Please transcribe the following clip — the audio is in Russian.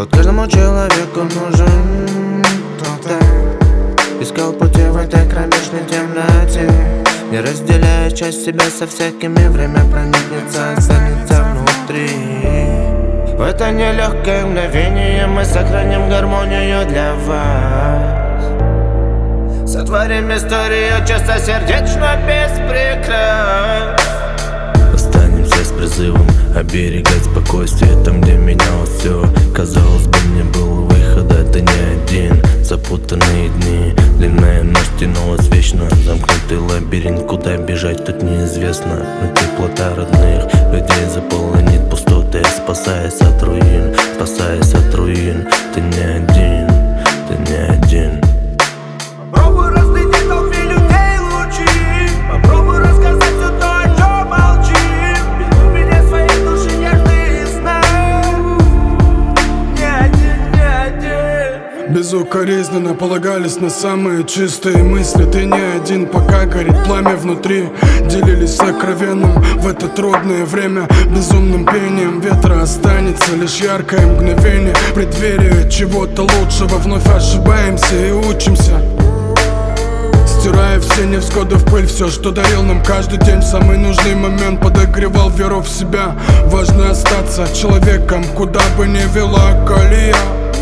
Вот каждому человеку нужен кто-то. Искал пути в этой кромешной темноте, не разделяя часть себя со всякими. Время проникнется, останется внутри. В это нелегкое мгновение мы сохраним гармонию для вас. Сотворим историю чистосердечно, без прикрас. Останемся с призывом оберегать спокойствие там, где менялось все. Казалось бы, не было выхода, да не один. Запутанные дни, длинная ночь тянулась вечно. Замкнутый лабиринт, куда бежать тут неизвестно. Но теплота родных людей заполонит пустоты. Спасаясь от руин, спасаясь от руин. Ты не один, ты не один. Попробуй разглядеть в толпе людей лучи. Попробуй рассказать все то, о чем молчим. Без глубины своей души нежные сны. Не один, не один. Безукоризненно полагались на самые чистые мысли. Ты не один, пока горит пламя внутри. Делились сокровенным в это трудное время. Безумным пением ветра останется лишь яркое мгновение. Преддверие чего-то лучшего. Вновь ошибаемся и учимся, стирая все невзгоды в пыль. Все, что дарил нам каждый день в самый нужный момент, подогревал веру в себя. Важно остаться человеком, куда бы ни вела колея.